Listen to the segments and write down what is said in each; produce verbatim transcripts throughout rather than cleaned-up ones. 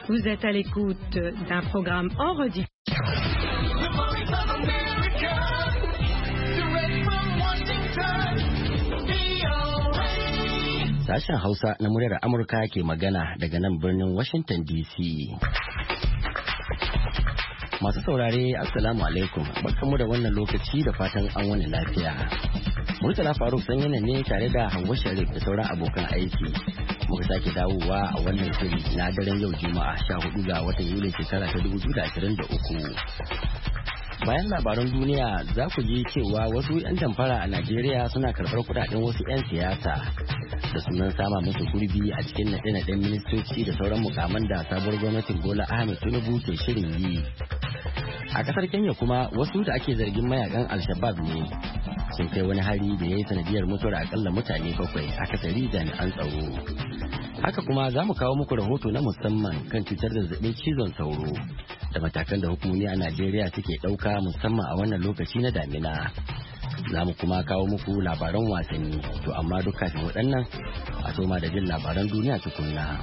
Vous êtes à l'écoute d'un programme en rediffusion. Sashen Hausa na muryar Amurka ke magana daga nan birnin Washington D C. Masu saurare, Assalamu alaikum. Barkanmu da wannan lokaci da fatan an wani lafiya. Murtala Faruk Sanyina ne tare da Hauwa Sharif da sauran abokan aiki. Muka sake dawowa a wannan shiri na daren yau Juma'a sha hudu ga watan Yuli shekara ta dubu biyu da ashirin da uku. Bayan labaran duniya za ku ji cewa wasu 'yan damfara a Najeriya suna karɓar kudaden wasu 'yan siyasa da sunan sama musu gurbi a cikin naɗe-naɗen ministoci da sauran mukaman da sabuwar gwamnatin Bola Ahmed Tinubu ke shirin yi. A ƙasar Kenya kuma wasu da ake zargin mayakan Al-Shabaab ne sun kai wani hari da ya yi sanadiyar mutuwar akalla mutane bakwai akasari jami'an tsaro. Haka kuma za mu kawo muku rahoto na musamman kan cutar zazzabin cizon sauro da matakan da hukumomi a Najeriya suke ɗauka musamman a wannan lokaci na damina. Za mu kuma kawo muku labaran wasanni, to amma duk kafin waɗannan a soma da jin labaran duniya tukunna.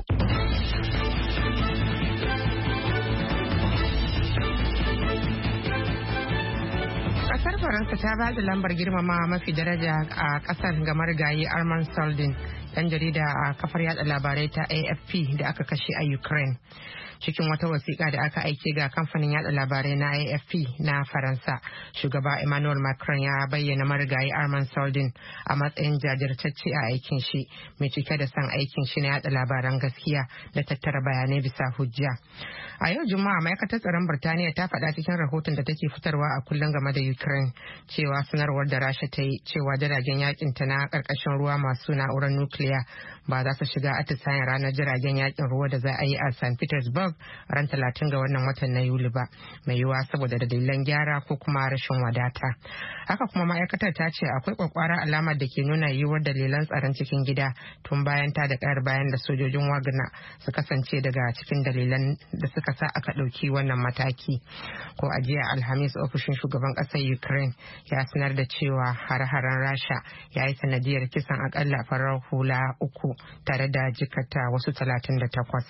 Kasar Faransa ta ba da lambar girmama mafi daraja a kasar ga marigayi Armand Saldin, ɗan jarida a kafar yada labarai ta A F P da aka kashe a Ukraine. Cikin wata wasiƙa da aka aike ga kamfanin yada labarai na A F P na Faransa, shugaba Emmanuel Macron ya bayyana marigayi Armand Saldin a matsayin jajirtacce a aikin shi, mai cike da son aikin shi na yada labaran gaskiya da tattara bayanai bisa hujja. A yau Juma'a, ma'aikatar tsaron Birtaniya ta faɗa cikin rahoton da take fitarwa a kullum game da Ukraine cewa sanarwar da Rasha ta yi cewa jiragen yakin ta na ƙarƙashin ruwa masu na'urar nukiliya ba za su shiga atisayen ranar jiragen yakin ruwa da za a yi a Saint Petersburg ran talatin ga wannan watan na Yuli ba, mai yiwuwa saboda dalilan gyara ko kuma rashin wadata. Haka kuma ma'aikatar ta ce akwai kwakwara alamar da ke nuna yiwuwar dalilan tsaron cikin gida tun bayan ta da ƙayar bayan da sojojin Wagner su kasance daga cikin dalilan da suka sa aka ɗauki wannan mataki. Ko a jiya Alhamis, ofishin shugaban ƙasar Ukraine ya sanar da cewa har-haren Rasha ya yi sanadiyar kisan akalla farar hula uku tare da jikata wasu talatin da takwas.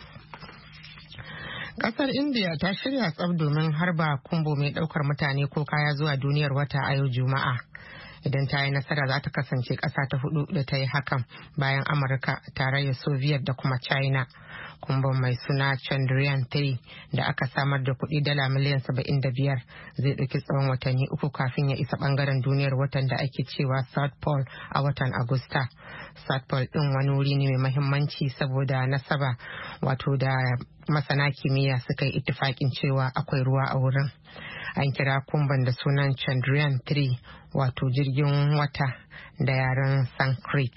Kasar India ta shirya tsab domin harba kumbo mai daukar mutane ko kaya zuwa duniyar wata a yau Juma'a. Idan ta yi nasara za ta kasance ƙasa ta hudu da ta yi hakan bayan Amurka, tarayyar Soviet da kuma China. Kumbon mai suna Chandrayaan three da aka samar da kuɗi dala miliyan saba'in da biyar zai ɗauki tsawon watanni uku kafin ya isa ɓangaren duniyar watan da ake cewa South Pole a watan Agusta. South Pole ɗin wani wuri ne mai mahimmanci saboda nasaba, wato da masana kimiyya suka yi ittifaƙin cewa akwai ruwa a wurin. An kira kumban da sunan Chandrayaan three, wato jirgin wata da yaren Sanskrit.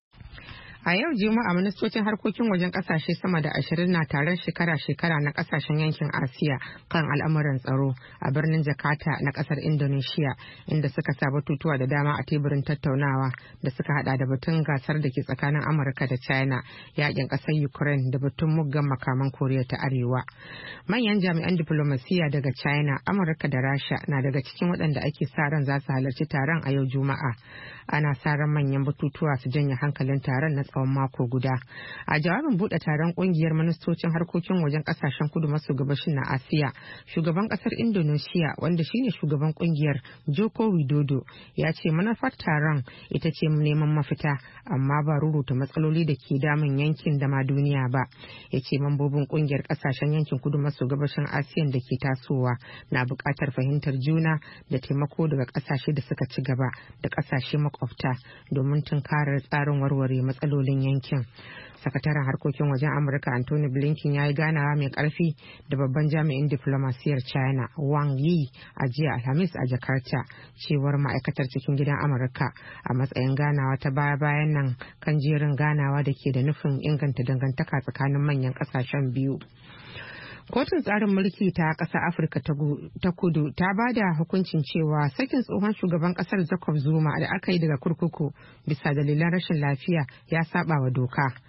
A yau Juma'a, ministocin harkokin wajen kasashe sama da ashirin na taron shekara-shekara na kasashen yankin Asiya kan al'amuran tsaro a birnin Jakarta na kasar Indonesia, inda suka sa batutuwa da dama a teburin tattaunawa da suka hada da batun gasar da ke tsakanin Amurka da China, yakin kasar Ukraine da batun muggan makaman Koriya ta Arewa. Manyan jami'an diplomasiya daga China, Amurka da Rasha na daga cikin waɗanda ake sa ran za su halarci taron a yau Juma'a. Ana sa ran manyan batutuwa su janye hankalin taron na tsawon mako guda. A jawabin bude taron kungiyar ministocin harkokin wajen kasashen kudu maso gabashin na Asiya, shugaban kasar Indonesia wanda shine shugaban kungiyar, Joko Widodo, ya ce manufar taron ita ce neman mafita, amma ba ruruta matsaloli da ke damun yankin da ma duniya ba. Ya ce mambobin kungiyar kasashen yankin kudu maso gabashin Asiya da ke tasowa na buƙatar fahimtar juna da taimako daga kasashe da suka ci gaba da kasashe makwabta domin tunkarar tsarin warware matsalolin yankin. Sakataren harkokin wajen Amurka Anthony Blinken ya yi ganawa mai karfi da babban jami'in diplomasiyar China Wang Yi a jiya Alhamis a Jakarta, cewar ma'aikatar cikin gidan Amurka, a matsayin ganawa ta baya-bayan nan kan jerin ganawa da ke da nufin inganta dangantaka tsakanin manyan kasashen biyu. Kotun tsarin mulki ta ƙasar Afirka ta kudu ta ba da hukuncin cewa sakin tsohon shugaban ƙasar Jacob Zuma da aka yi daga kurkuku bisa dalilan rashin lafiya ya saba wa doka.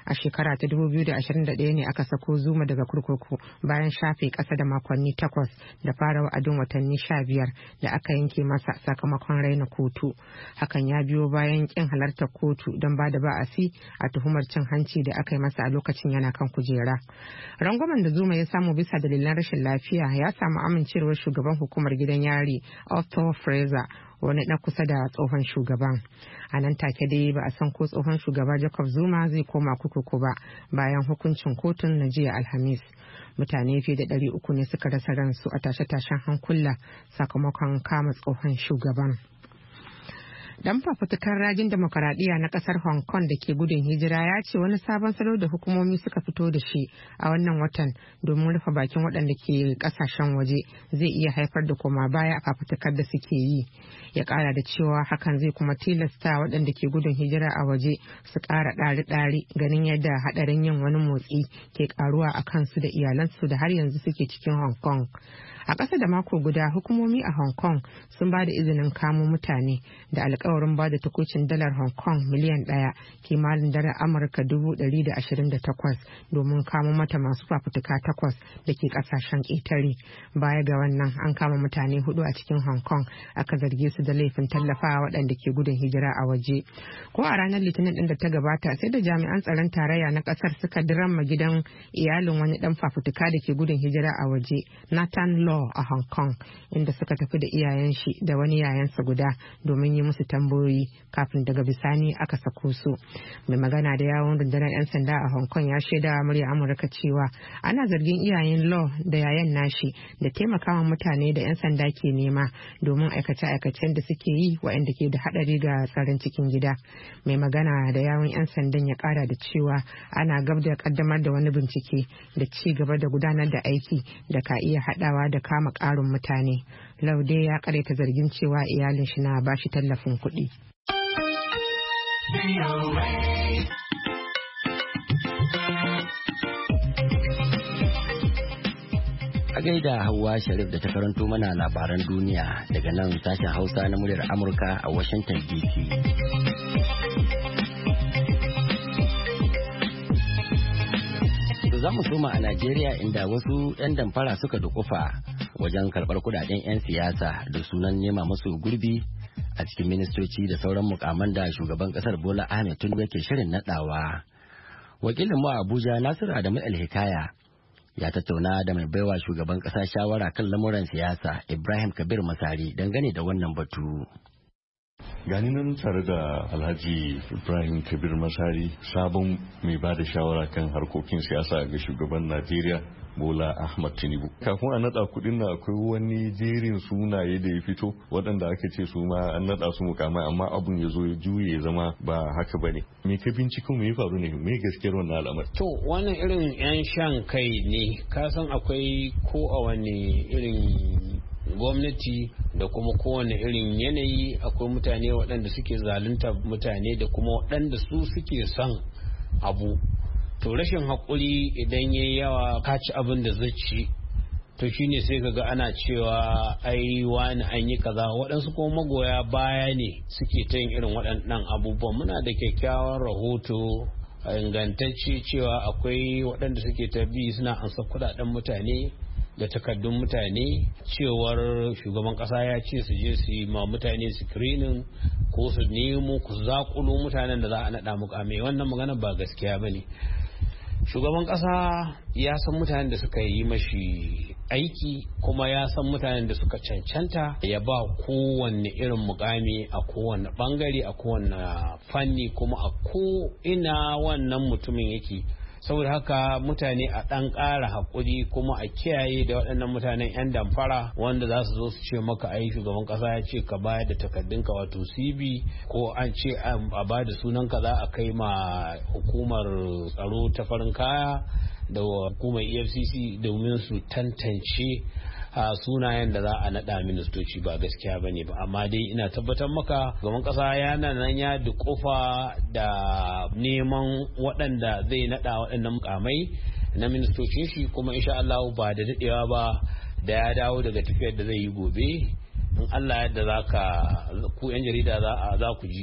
A shekara ta dubu biyu da ashirin da ɗaya ne aka sako Zuma daga kurkuku bayan shafe ƙasa da makonni takwas da fara wa'adin watanni sha biyar da aka yanke masa sakamakon raina kotu. Hakan ya biyo bayan ƙin halartar kotu don ba da ba'asi a tuhumar cin hanci da aka yi masa a lokacin yana kan kujera. Rangwamen da Zuma ya samu bisa dalilan rashin lafiya ya samu amincewar shugaban hukumar gidan yari Arthur Fraser, wani na kusa da tsohon shugaban. A nan take dai ba a san ko tsohon shugaba Jacob Zuma zai koma kurkuku ba bayan hukuncin kotun na jiya Alhamis. Mutane fiye da ɗari uku ne suka rasa ransu a tashe-tashen hankula sakamakon kama tsohon shugaban. Dan fafutukar rajin demokaradiyya na kasar Hong Kong da ke gudun hijira ya ce wani sabon salo da hukumomi suka fito da shi a wannan watan domin rufe bakin waɗanda ke kasashen waje zai iya haifar da koma baya a fafutukar da suke yi. Ya ƙara da cewa hakan zai kuma tilasta waɗanda ke gudun hijira a waje su ƙara ɗari-ɗari ganin yadda haɗarin yin wani motsi ke ƙaruwa a kansu da iyalansu da har yanzu suke cikin Hong Kong. A ƙasa da mako guda hukumomi a Hong Kong sun ba da izinin kamo mutane da alkawarin ba da tukucin dalar Hong Kong miliyan ɗaya kimanin dalar Amurka dubu ɗari da ashirin da takwas domin kamo mata masu fafutuka takwas da ke ƙasashen ƙetare. Baya ga wannan an kama mutane hudu a cikin Hong Kong aka zarge su da laifin tallafawa waɗanda ke gudun hijira a waje. Ko a ranar Litinin ɗin da ta gabata sai da jami'an tsaron tarayya na ƙasar suka diramma gidan iyalin wani ɗan fafutuka da ke gudun hijira a waje, Nathan Law a Hong Kong, inda suka tafi da iyayen shi da wani yayansa guda domin yi musu tambayoyi kafin daga bisani aka sako su. Mai magana da yawon rundunar 'yan sanda a Hong Kong ya shaida wa murya Amurka cewa ana zargin iyayen Law da yayan nashi da taimakawa mutane da 'yan sanda ke nema domin aikace-aikacen da suke yi waɗanda ke da haɗari ga tsaron cikin gida. Mai magana da yawon 'yan sandan ya ƙara da cewa ana gab da kaddamar da wani bincike da ci gaba da gudanar da aiki da ka iya haɗawa da kama ƙarin mutane. Laude ya karaita zargin cewa iyalin shi na bashi tallafin kuɗi. A gaida Hauwa Sharif da ta karanto mana labaran duniya daga nan sashen Hausa na muryar Amurka a Washington D C. Za mu soma a Najeriya inda wasu 'yan damfara suka dukufa wajen karɓar kudaden 'yan siyasa da sunan nema musu gurbi a cikin ministoci da sauran mukaman da shugaban kasar Bola Ahmed Tinubu ke shirin nadawa. Wakilin mu a Abuja Nasiru Adamu El-Hikaya ya tattauna da mai baiwa shugaban kasa shawara kan lamuran siyasa Ibrahim Kabir Masari dangane da wannan batu. Gani nan tare da Alhaji Ibrahim Kabir Masari, sabon mai ba da shawara kan harkokin siyasa ga shugaban Najeriya Bola Ahmed Tinubu. Kafin a nada kudin na akwai wani jerin sunaye da ya fito waɗanda aka ce su ma an nada su mukamai amma abun ya zo ya juye ya zama ba haka bane. Me ka binciko me ya faru ne? Me gaskiyar wannan al'amari? To wannan irin yan shan kai ne, ka san akwai ko a wani irin gwamnati da kuma kowane irin yanayi akwai mutane waɗanda suke zalunta mutane da kuma waɗanda su suke son abu. To rashin haƙuri idan ya yi yawa ka ci abin da zai ci, to shine sai kaga ana cewa ai wani an yi kaza. Waɗansu kuma magoya baya ne suke ta yin irin waɗannan abubuwan. Muna da kyakkyawan rahoto ingantacce cewa akwai waɗanda suke ta bi suna ansa kuɗaɗen mutane da takardun mutane, cewar shugaban kasa ya ce su je su yi ma mutane screening ko su nemo ku zakulo mutanen da za a naɗa mukamai. Wannan magana ba gaskiya ba ne. Shugaban kasa ya san mutanen da suka yi mashi aiki kuma ya san mutanen da suka cancanta ya ba kowanne irin mukami a kowanne bangare a kowanne fanni kuma a ko ina wannan mutumin yake. Saboda haka mutane a ɗan ƙara haƙuri kuma a kiyaye da waɗannan mutanen 'yan damfara wanda za su zo su ce maka ai shugaban ƙasa ya ce ka bayar da takardunka wato C V ko an ce a ba da sunanka za a kai ma hukumar tsaro ta farin kaya da hukumar E F C C domin su tantance a sunayen da za a naɗa ministoci. Ba gaskiya ba ne ba, amma dai ina tabbatar maka gaban ƙasa yana nan ya duƙufa da neman waɗanda zai naɗa waɗannan mukamai na ministocin shi, kuma insha Allah ba da daɗewa ba da ya dawo daga tafiyar da zai yi gobe in Allah yadda za ka ku 'yan jarida za ku ji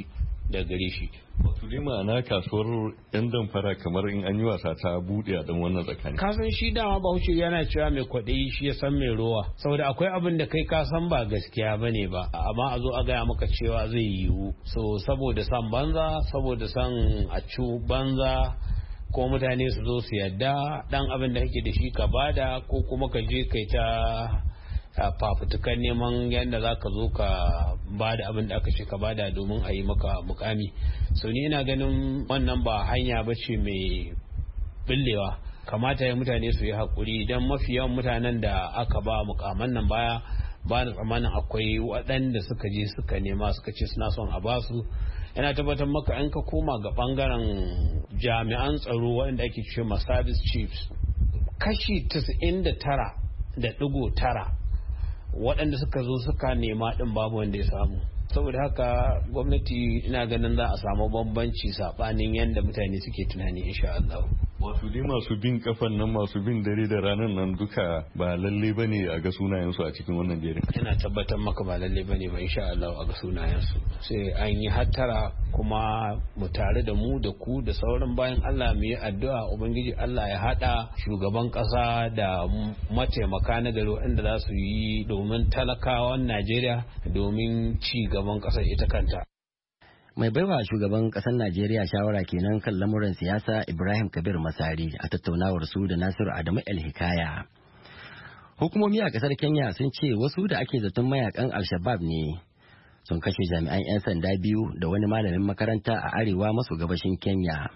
da gare shi. Wato dai ma'ana kasuwar yan damfara kamar in an yi wasa ta buɗe a dan wannan tsakani. Kasan shi dama Bahaushe yana cewa mai kwaɗayi shi ya san mai rowa, saboda akwai abin da kai ka san ba gaskiya bane ba, amma a zo a gaya maka cewa zai yiwu. So saboda san banza, saboda san a ci banza, ko mutane su zo su yadda dan abin da kake da shi ka bada, ko kuma ka je kai ta fafutukan neman yadda za ka zo ka ba da abin da aka ce ka bada domin a yi maka mukami. So ni ina ganin wannan ba hanya ba ce mai billewa. Kamata ya mutane su yi haƙuri, don mafi yawan mutanen da aka ba mukaman nan baya ba na tsammanin akwai waɗanda suka je suka nema suka ce suna son a basu. Yana tabbatar maka in ka koma ga ɓangaren jami'an tsaro waɗanda ake ce ma service chiefs, kashi tasa'in da tara da ɗigo tara waɗanda suka zo suka nema ɗin babu wanda ya samu. Saboda haka gwamnati ina ganin za a samu bambanci saɓanin yadda mutane suke tunani insha Allah. Wasu dai masu bin kafan nan, masu bin dare da ranar nan duka ba lalle ba ne a ga sunayensu a cikin wannan jerin. Ina tabbatar maka ba lalle ba ne ba insha Allah a ga sunayensu. Sai an yi hattara, kuma mu tare da mu da ku da sauran bayan Allah mu yi addu'a Ubangiji Allah ya haɗa shugaban ƙasa da mataimaka na gari waɗanda za su yi domin talakawan Najeriya, domin ci gaban ƙasar ita kanta. Mai baiwa shugaban ƙasar Najeriya shawara kenan kan lamuran siyasa Ibrahim Kabir Masari a tattaunawar su da Nasiru Adamu El Hikaya. Hukumomi a ƙasar Kenya sun ce wasu da ake zaton mayakan Al-Shabaab ne sun kashe jami'an 'yan sanda biyu da wani malamin makaranta a arewa maso gabashin Kenya.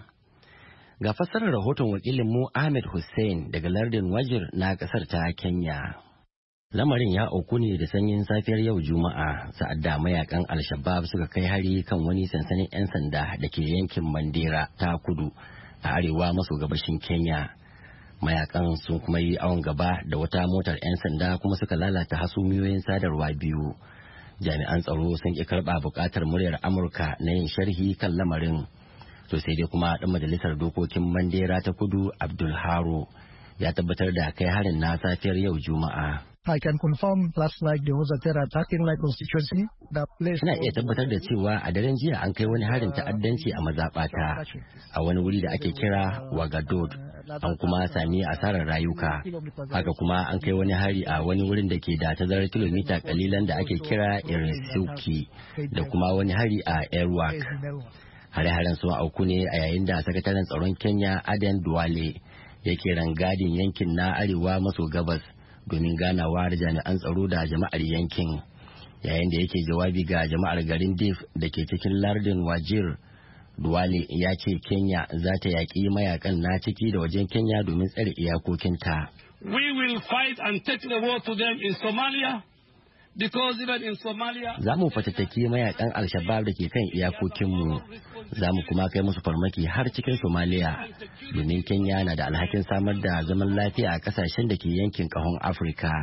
Ga fassarar rahoton wakilinmu Ahmed Hussein daga lardin Wajir na ƙasar ta Kenya. Lamarin ya auku ne da sanyin safiyar yau Juma'a sa'ad da mayakan Al-Shabaab suka kai hari kan wani sansanin 'yan sanda da ke yankin Mandera ta kudu a arewa maso gabashin Kenya. Mayakan sun kuma yi awon gaba da wata motar 'yan sanda kuma suka lalata hasumiyoyin sadarwa biyu. Jami'an tsaro sun ƙi karɓa buƙatar muryar Amurka na yin sharhi kan lamarin. To sai dai kuma ɗan majalisar dokokin Mandera ta kudu Abdul Haro ya tabbatar da kai harin na safiyar yau Juma'a. I can confirm last night there was a terror attack in my constituency. Ina iya tabbatar da cewa a daren jiya an kai wani harin ta'addanci a mazaɓata a wani wuri da ake kira Wagadod, an kuma sami asarar rayuka. Haka kuma an kai wani hari a wani wurin da ke da tazarar kilomita kalilan da ake kira Irisuki, da kuma wani hari a Airwak. Hare-haren sun auku ne a yayin da sakataren tsaron Kenya Aden Duale yake rangadin yankin na arewa maso gabas domin ganawa da jami'an tsaro da jama'ar yankin. Yayin da yake jawabi ga jama'ar garin Dif da ke cikin lardin Wajir, Duwale ya ce Kenya za ta yaƙi mayakan na ciki da wajen Kenya domin tsare iyakokinta. We will fight and take the war to them in Somalia. Because even in Somalia, za mu fatattaki mayakan Al-Shabaab da ke kan iyakokinmu, za mu kuma kai musu farmaki har cikin Somalia, domin Kenya na da alhakin samar da zaman lafiya a kasashen da ke yankin kahon Afirka.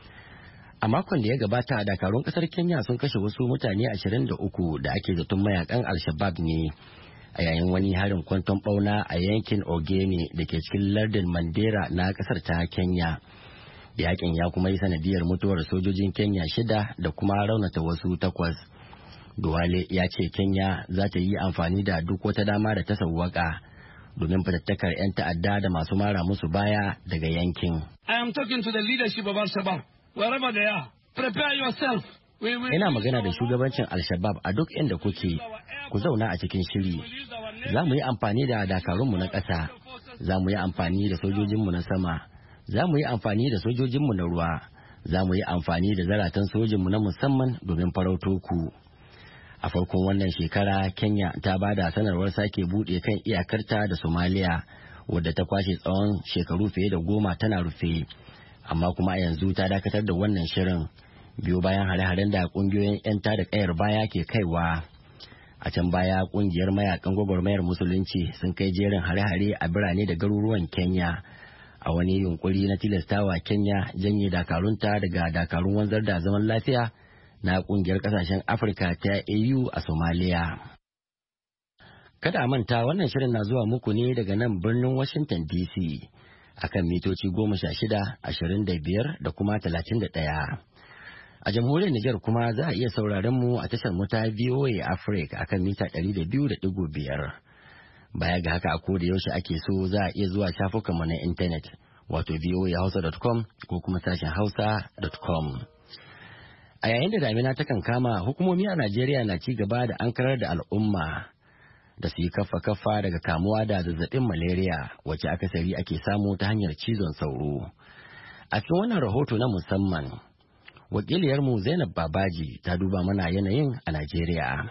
A makon da ya gabata, dakarun kasar Kenya sun kashe wasu mutane ashirin da uku da ake zaton mayakan Al-Shabaab ne a yayin wani harin kwanton bauna a yankin Ogene da ke cikin lardin Mandera na kasar ta Kenya. Yakin ya kuma yi sanadiyar mutuwar sojojin Kenya shida da kuma raunata wasu takwas. Duwale ya ce Kenya za ta yi amfani da duk wata dama da ta sauwaka domin fatattakar 'yan ta'adda da masu mara musu baya daga yankin. I am talking to the leadership of Al-Shabaab, wherever they are. Prepare yourself. Ina magana da shugabancin Al-Shabaab a duk inda kuke, ku zauna a cikin shiri. Za mu yi amfani da dakarunmu na ƙasa, za mu yi amfani da sojojinmu na sama, za mu yi amfani da sojojinmu na ruwa, za mu yi amfani da zaratan sojinmu na musamman domin farauto ku. A farkon wannan shekara, Kenya ta ba da sanarwar sake buɗe kan iyakarta da Somalia, wadda ta kwashe tsawon shekaru fiye da goma tana rufe. Amma kuma a yanzu ta dakatar da wannan shirin, biyo bayan hare-haren da ƙungiyoyin 'yan tada ƙayar baya ke kaiwa. A can baya, ƙungiyar mayakan gwagwarmayar musulunci sun kai jerin hare-hare a birane da garuruwan Kenya, a wani yunkuri na tilastawa Kenya janye dakarunta daga dakarun wanzar da zaman lafiya na kungiyar kasashen Afirka ta A U a Somalia. Kada a manta, wannan shirin na zuwa muku ne daga nan birnin Washington D C akan mitoci goma sha shida, ashirin da biyar da kuma talatin da ɗaya. A jamhuriyar Nijar kuma za a iya sauraron mu a tashar mu ta V O A Africa akan mita ɗari da biyu da ɗigo biyar. Baya ga haka a koda yaushe ake so za a iya zuwa shafukan mu na intanet wato v o a hausa dot com ko kuma sashen hausa dot com. A yayin da damina ta kama, hukumomi a Najeriya na ci gaba da ankarar da al'umma da su yi kafa-kafa daga kamuwa da zazzabin malaria wacce akasari ake samu ta hanyar cizon sauro. A cikin wannan rahoto na musamman, wakiliyarmu Zainab Babaji ta duba mana yanayin a Najeriya.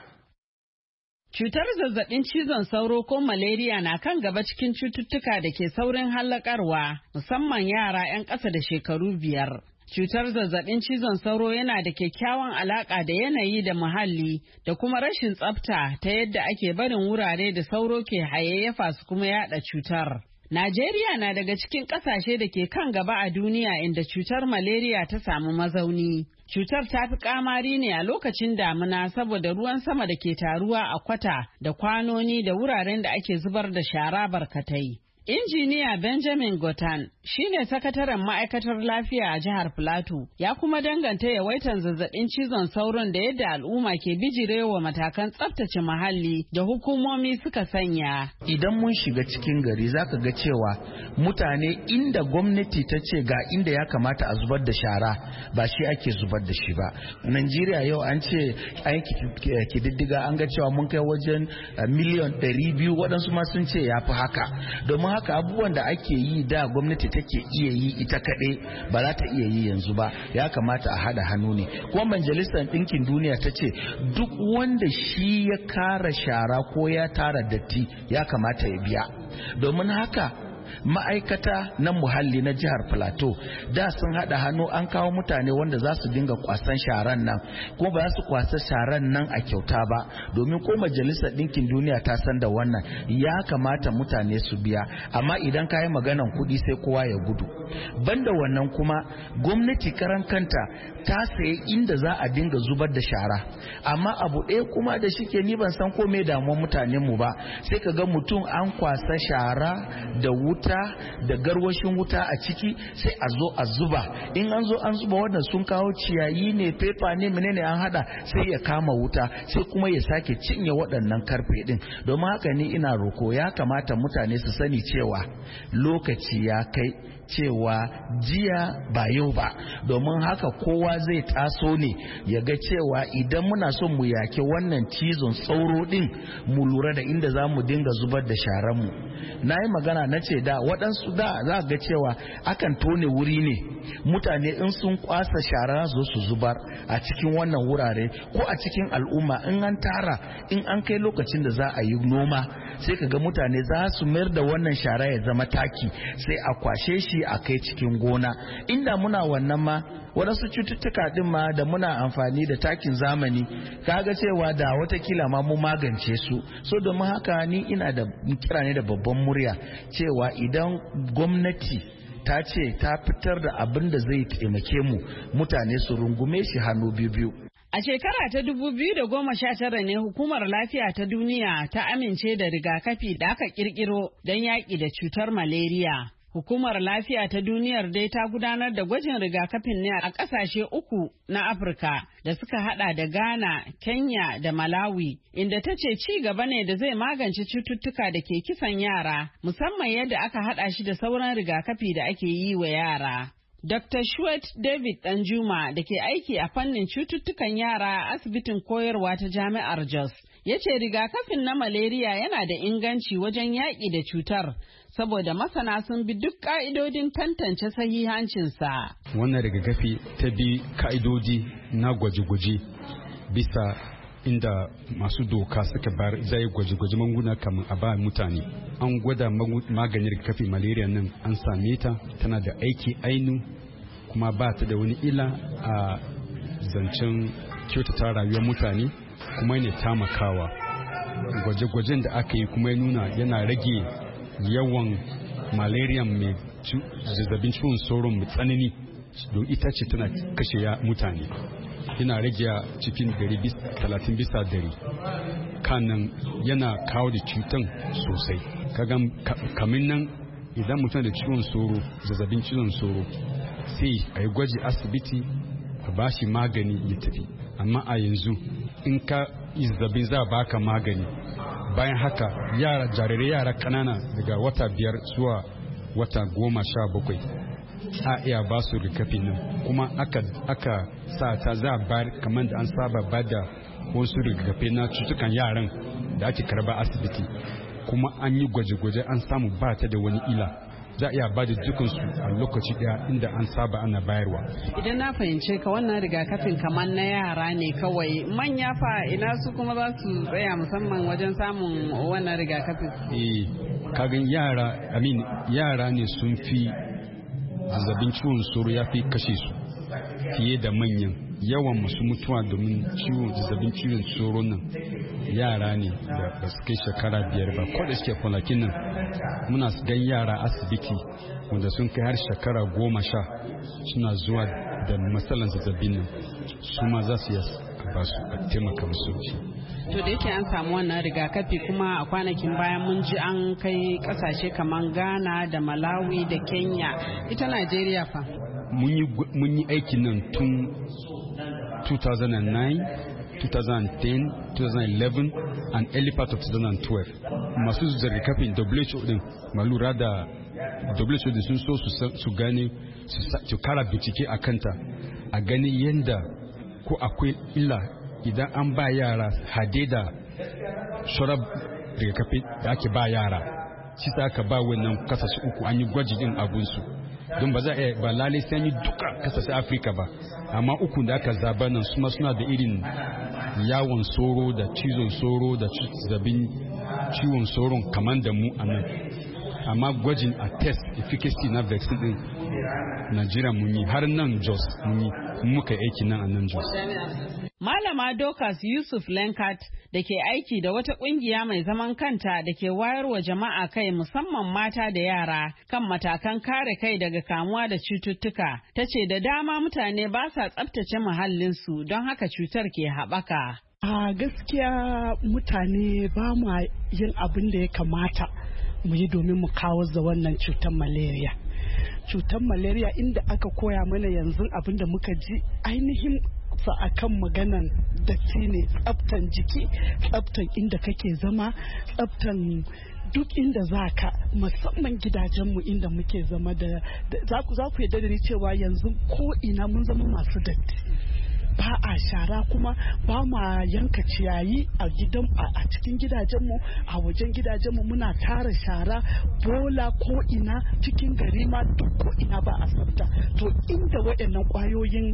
Cutar zazzabin cizon sauro ko malaria na kan gaba cikin cututtuka da ke saurin hallakarwa, musamman yara 'yan ƙasa da shekaru biyar. Cutar zazzabin cizon sauro yana da kyakkyawan alaƙa da yanayi da muhalli da kuma rashin tsafta ta yadda ake barin wurare da sauro ke hayayyafa su kuma yada cutar. Najeriya na daga cikin ƙasashe da ke kan gaba a duniya inda cutar malaria ta samu mazauni. Cutar ta fi kamari ne a lokacin damina saboda ruwan sama da ke taruwa a kwata da kwanoni da wuraren da ake zubar da shara barkatai. Injiniya Benjamin Gotan shine sakataren ma'aikatar lafiya a jihar Plateau ya kuma danganta yawaitan zazzabin cizon sauron da yadda al'umma ke bijirewa matakan tsaftace muhalli da hukumomi suka sanya. Idan mun shiga cikin gari zaka ga cewa mutane inda gwamnati ta ce ga inda ya kamata a zubar da shara ba shi ake zubar da shi ba. Najeriya yau an ce an kididdiga an ga cewa mun kai wajen miliyan ɗari biyu waɗansu ma sun ce ya fi haka. Domin haka abubuwan da ake yi da gwamnati take iya yi ita kaɗai ba za ta iya yi yanzu ba, ya kamata a haɗa hannu ne. Kuma majalisar ɗinkin duniya ta ce duk wanda shi ya kara shara ko ya tara datti ya kamata ya biya. Domin haka ma'aikata na muhalli na jihar Plateau da sun haɗa hannu an kawo mutane wanda za su dinga kwasan sharan nan, kuma ba za su kwasa sharan nan a kyauta ba, domin ko majalisar ɗinkin duniya ta san da wannan ya kamata mutane su biya. Amma idan ka yi maganan kuɗi sai kowa ya gudu. Banda wannan kuma gwamnati karan kanta ta sayi inda za a dinga zubar da shara, amma abu ɗaya kuma da shike ni ban san ko me damuwar mutanen mu ba, sai ka ga mutum an kwasa shara da wuta da garwashin wuta a ciki sai a zo a zuba. In an zo an zuba wannan sun kawo ciyayi ne, fefa ne, menene an hada sai ya kama wuta sai kuma ya sake cinye waɗannan karfe din. Domin haka ni ina roko ya kamata mutane su sani cewa lokaci ya kai cewa jiya ba yau ba, domin haka kowa zai taso ne ya ga cewa idan muna son mu yake wannan cizon sauro din mu lura da inda za mu dinga zubar da sharanmu. Na yi magana na ce da waɗansu da za ga cewa akan tone wuri ne, mutane in sun kwasa shara zo su zubar a cikin wannan wurare ko a cikin al'umma. In an tara in an kai lokacin da za a yi noma sai ka ga mutane za su mayar da wannan shara ya zama taki sai a kwashe shi a kai cikin gona. Inda muna wannan ma waɗansu cututtuka din ma da muna amfani da takin zamani kaga cewa da watakila ma mu magance su. So domin haka ni ina da kira ne da babban murya cewa idan gwamnati ta ce ta fitar da abin da zai taimake mu, mutane su rungume shi hannu biyu. A shekara ta dubu biyu da goma sha tara ne Hukumar Lafiya ta Duniya ta amince da rigakafi da aka kirkiro don yaƙi da cutar malaria. Hukumar Lafiya ta Duniyar dai ta gudanar da gwajin rigakafin ne a ƙasashe uku na Afirka da suka hada da Ghana, Kenya da Malawi, inda ta ce ci gaba ne da zai magance cututtuka da ke kisan yara, musamman yadda aka hada shi da sauran rigakafi da ake yi wa yara. Dokta Shuet David Danjuma da ke aiki a fannin cututtukan yara a asibitin koyarwa ta Jami'ar Jos ya ce rigakafin na malaria yana da inganci wajen yaƙi da cutar saboda masana sun bi duk ƙa'idodin tantance sahihancinsa. Wannan rigakafi ta bi ƙa'idodi na gwaje-gwaje bisa inda masu doka suka bar zai gwaje-gwaje magunguna kamar a ba mutane. An gwada maganin rigakafi malaria nan an same ta tana da aiki ainu kuma ba ta da wani illa a zancen kyautata rayuwar mutane kuma yana tamakawa. Gwaje-gwajen da aka yi kuma ya nuna yana rage yawan malaria mai zazzabin ciwon sauro mai tsanani don ita ce tana kashe ya mutane. Yana rage cikin talatin bisa dari, kanan yana kawo da cutan sosai. Kagan kamin nan idan mutum da ciwon sauro zazzabin ciwon sauro sai a yi gwaji asibiti a bashi magani ya tafi. Amma a yanzu in ka zazzabin za baka magani, bayan haka yara jarirai yara kanana daga wata biyar zuwa wata goma sha bakwai a iya ba su rigakafin nan, kuma aka aka sa ta za a bayar kamar da an saba ba da wasu rigakafi na cutukan yaran da ake karba asibiti, kuma an yi gwaje-gwaje an samu ba ta da wani ila, za a iya ba da dukansu a lokaci daya inda an saba ana bayarwa. Idan na fahimce ka wannan rigakafin kamar na yara ne kawai, manya fa ina su kuma za su tsaya musamman wajen samun wannan rigakafin? Eh, kagan yara, amin yara ne sun fi zazzabin ciwon sauro ya fi kashe su fiye da manyan. Yawan masu mutuwa domin ciwon zazzabin ciwon sauro nan yara ne da ba su kai shekara biyar ba. Ko da suke kwanakin nan muna gan yara asibiti wanda sun kai har shekara goma sha suna zuwa da matsalan zazzabin nan, su ma za su yi ba su a taimaka musu. To da yake an samu wannan rigakafi kuma a kwanakin bayan mun ji an kai kasashe kamar Ghana da Malawi da Kenya, ita Najeriya fa? Mun yi aikin nan tun two thousand nine, two thousand ten, two thousand eleven and early part of twenty twelve. Masu rigakafin W H O din malura da W H O din sun so su gane su kara bincike a kanta a gani yadda ko akwai illa idan an ba yara hade da shorar rigakafi da ake ba yara, shi sa aka ba wannan kasashe uku an yi gwaji din abunsu, don ba za a ba lalai sai yi duka kasashe Afirka ba, amma uku da aka zaba nan suma suna da irin yawon soro da cizon soro da zabin ciwon soron kamar da mu a nan, amma gwajin a test efficacy na vaccine din Najeriya mun yi, har nan Jos mun yi, muka aiki nan a nan Jos. Malama Dokas Yusuf Lenkat da ke aiki da wata kungiya mai zaman kanta da ke wayarwa jama'a kai musamman mata da yara kan matakan kare kai daga kamuwa da cututtuka, ta ce da dama mutane ba sa tsabtace muhallinsu don haka cutar ke haɓaka. A gaskiya mutane ba ma yin abin da ya kamata mu yi domin mu kawo da wannan cutar malaria. Cutar malaria inda aka koya mana yanzu abin da muka ji ainihin sa akan maganan datti ne, tsaftan jiki, tsaftan inda kake zama, tsaftan duk inda za ka, musamman gidajenmu inda muke zama da za ku yarda da ni cewa yanzu ko ina mun zama masu datti. Ba a shara kuma ba ma yanka ciyayi a gidan a cikin gidajenmu, a wajen gidajenmu muna tara shara bola ko ina cikin gari ma duk ko ina ba a tsafta. To inda waɗannan kwayoyin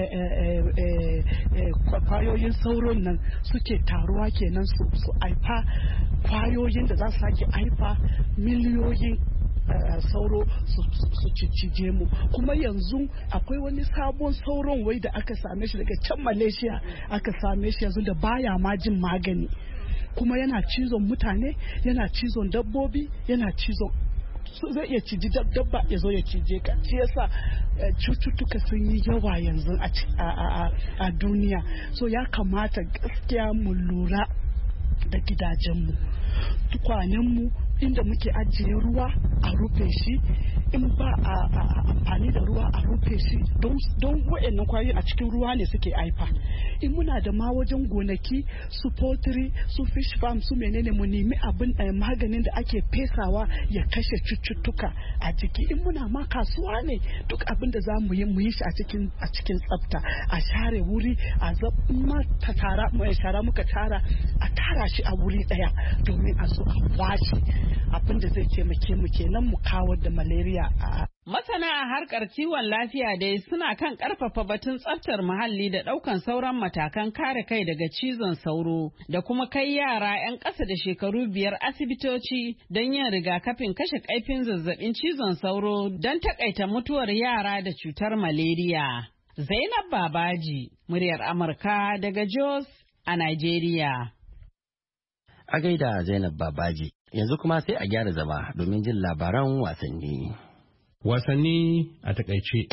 kwayoyin sauron nan suke taruwa kenan su su aifa kwayoyin da za su sake aifa miliyoyin Uh, sauro su cicije mu. Kuma yanzu akwai wani sabon sauron wai da aka same shi daga can Malaysia, aka same shi yanzu da baya ma jin magani, kuma yana cizon mutane, yana cizon dabbobi, yana cizon zai iya ciji dabba ya zo ya cije ka. Shi yasa cututtuka sun yi yawa yanzu a duniya, so ya kamata gaskiya mu lura da gidajenmu, tukwanenmu inda muke ajiye ruwa a rufe shi, in ba a amfani da ruwa a rufe shi don wa'annan kwayoyi a cikin ruwa ne suke aifa. In muna da ma wajen gonaki su poultry su fish farm su menene mu nemi abin maganin da ake fesawa ya kashe cututtuka a jiki. In muna ma kasuwa ne duk abin da za mu yi mu yi shi a cikin a cikin tsafta, a share wuri, a ma ta tara mu shara muka tara a tara shi a wuri daya domin a so a washe abin da zai taimake mu kenan mu kawar da malaria a Masana a harkar kiwon lafiya dai suna kan karfafa batun tsaftar muhalli da daukan sauran matakan kare kai daga cizon sauro da kuma kai yara 'yan ƙasa da shekaru biyar asibitoci don yin rigakafin kashe kaifin zazzabin cizon sauro don takaita mutuwar yara da cutar malaria. Zainab Babaji, muryar Amurka daga Jos a Nigeria. A gaida Zainab Babaji, yanzu kuma sai a gyara zama domin jin labaran wasanni. Wasanni a takaice.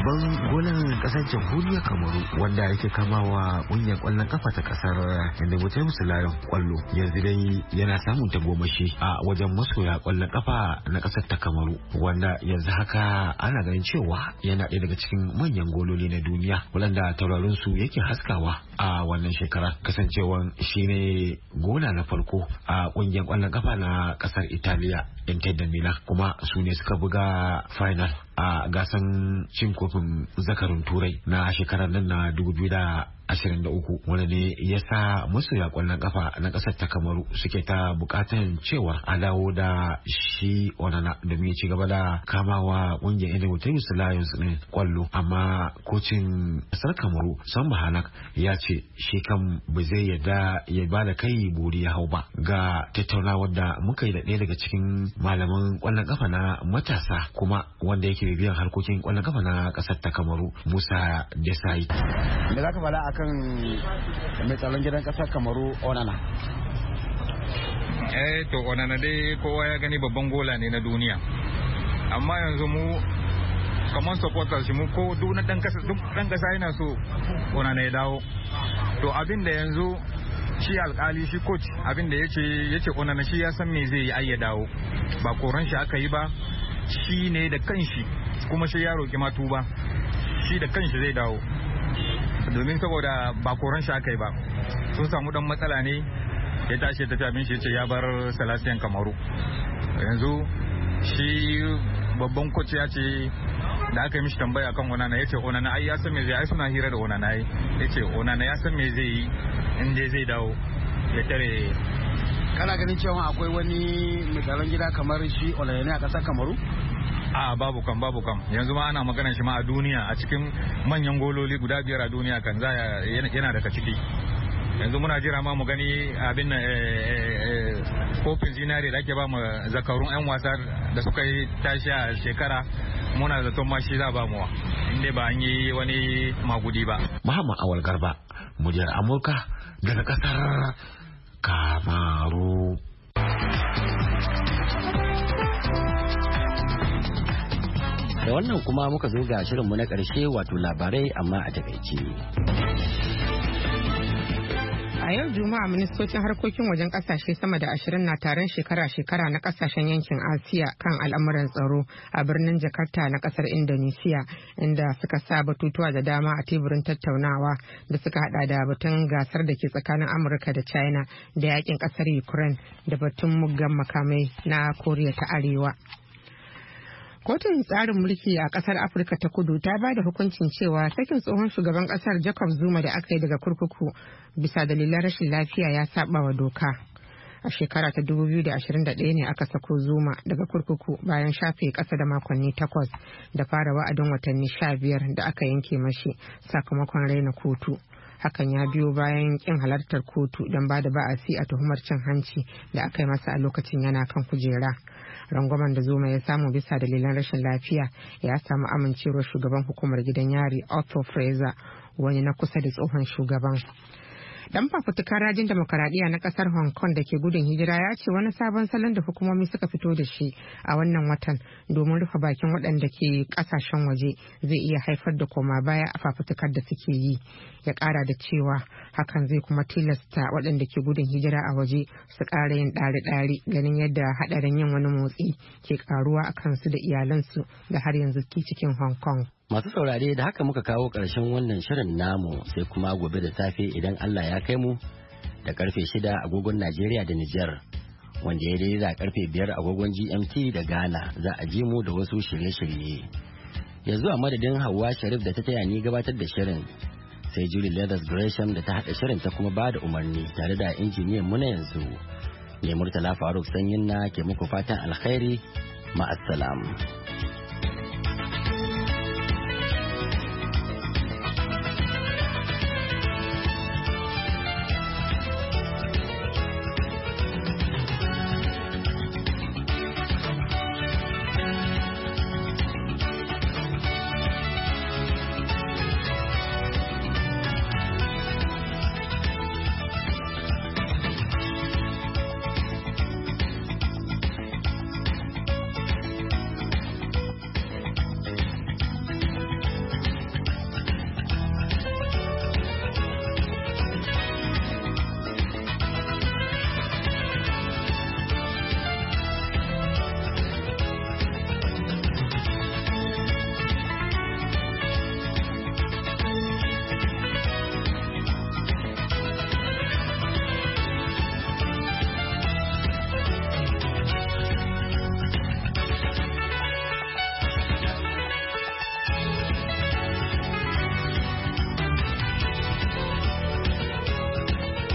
babban golan kasar jamhuriyar Kamaru wanda yake kamawa kungiyar kwallon kafa ta kasar Indomitable Lions kwallo yanzu dai yana samun tagomashi a wajen masoya kwallon kafa na kasar ta Kamaru, wanda yanzu haka ana ganin cewa yana ɗaya daga cikin manyan gololi na duniya wanda tauraron su yake haskawa a wannan shekara, kasancewan shine gola na farko a kungiyar kwallon kafa na kasar Italiya Inter da Milan, kuma su ne suka buga final a gasan cin kofin zakarun turai na shekarar nan na dubu biyu da ashirin da uku, wanda ne ya sa masoya kwallon kafa na kasar ta Kamaru suke ta bukatan cewa a dawo da shi Onana domin ya ci gaba da kamawa kungiyar Indomitable Lions ne kwallo, amma kocin kasar Kamaru Samba Hanak ya ce shi kan ba zai yadda ya ba da kai buri ya hau ba. Ga tattaunawar da muka yi da ɗaya daga cikin malaman kwallon kafa na matasa kuma wanda yake bibiyan harkokin kwallon kafa na kasar ta Kamaru, Musa Desai. Me za ka faɗa akan mai tsaron gidan kasar Kamaru Onana? Eh to Onana dai kowa ya gani babban gola ne na duniya, amma yanzu mu kamar supporters mu ko duk na dan kasa duk dan kasa yana so Onana ya dawo. To abin da yanzu shi alkali shi coach abin da yace yace Onana shi ya san me zai yi ai ya dawo, ba koran shi aka yi ba, shi ne da kanshi kuma shi ya roki matu ba, shi da kanshi zai dawo domin saboda ba koran shi aka yi ba, sun samu dan matsala ne ya tashi ta tabin shi ce ya bar Celestian Kamaru. Yanzu shi babban coach ya ce da aka yi mishi tambaya kan Onana ya ce Onana ai ya san me zai, ai suna hira da Onana ai ya ce Onana ya san me zai yi in dai zai dawo ya tare. Kana ganin cewa akwai wani mai tsaron gida kamar shi Onana ne a kasar Kamaru? A babu kam babu kam yanzu ma ana maganar shi ma a duniya, a cikin manyan gololi guda biyar a duniya kan za yana daga ciki. Yanzu muna jira ma mu gani abin kofin zinare da ake ba mu zakarun 'yan wasa da suka yi tashi a shekara, muna zaton ma shi za ba mu inda ba an yi wani magudi ba. Muhammad Awal Garba, muryar Amurka daga kasar Kamaru. Da wannan kuma muka zo ga shirinmu na ƙarshe, wato labarai amma a takaice. A yau Juma'a ministocin harkokin wajen kasashe sama da ashirin na taron shekara-shekara na kasashen yankin Asiya kan al'amuran tsaro a birnin Jakarta na kasar Indonesia, inda suka sa batutuwa da dama a teburin tattaunawa da suka hada da batun gasar da ke tsakanin Amurka da China da yakin kasar Ukraine da batun muggan makamai na Koriya ta Arewa. Kotun tsarin mulki a kasar Afirka ta Kudu ta ba da hukuncin cewa sakin tsohon shugaban kasar Jacob Zuma da aka yi daga kurkuku bisa dalilan rashin lafiya ya saba wa doka. A shekara ta dubu biyu da ashirin da ɗaya ne aka sako Zuma daga kurkuku bayan shafe kasa da makonni takwas da fara wa'adin watanni sha biyar da aka yanke mashi sakamakon raina kotu. Hakan ya biyo bayan kin halartar kotu don ba da ba'asi a tuhumar cin hanci da aka yi masa a lokacin yana kan kujera. Rangwamen da Zuma ya samu bisa dalilan rashin lafiya ya samu amincewar shugaban hukumar gidan yari Arthur Fraser, wani na kusa da tsohon shugaban. Dan fafutukar rajin demokaradiyya na kasar Hong Kong da ke gudun hijira ya ce wani sabon salon da hukumomi suka fito da shi a wannan watan domin rufe bakin waɗanda ke kasashen waje zai iya haifar da koma baya a fafutukar da suke yi. Ya ƙara da cewa hakan zai kuma tilasta waɗanda ke gudun hijira a waje su ƙara yin ɗari-ɗari ganin yadda haɗarin yin wani motsi ke ƙaruwa a kansu da iyalansu da har yanzu ke cikin Hong Kong. Masu saurare da haka muka kawo ƙarshen wannan shirin namu, sai kuma gobe da safe idan Allah ya kai mu da karfe shida agogon Najeriya da Nijar, wanda ya daidai da karfe biyar agogon G M T da Ghana, za a ji mu da wasu shirye-shirye. Yanzu a madadin Hauwa Sharif da ta taya ni gabatar da shirin, sai Julie Leathers Gresham da ta haɗa shirin ta kuma ba da umarni tare da injiniyan mu na yanzu. Ne Murtala Faruk Sanyin na ke muku fatan alkhairi, ma'assalam.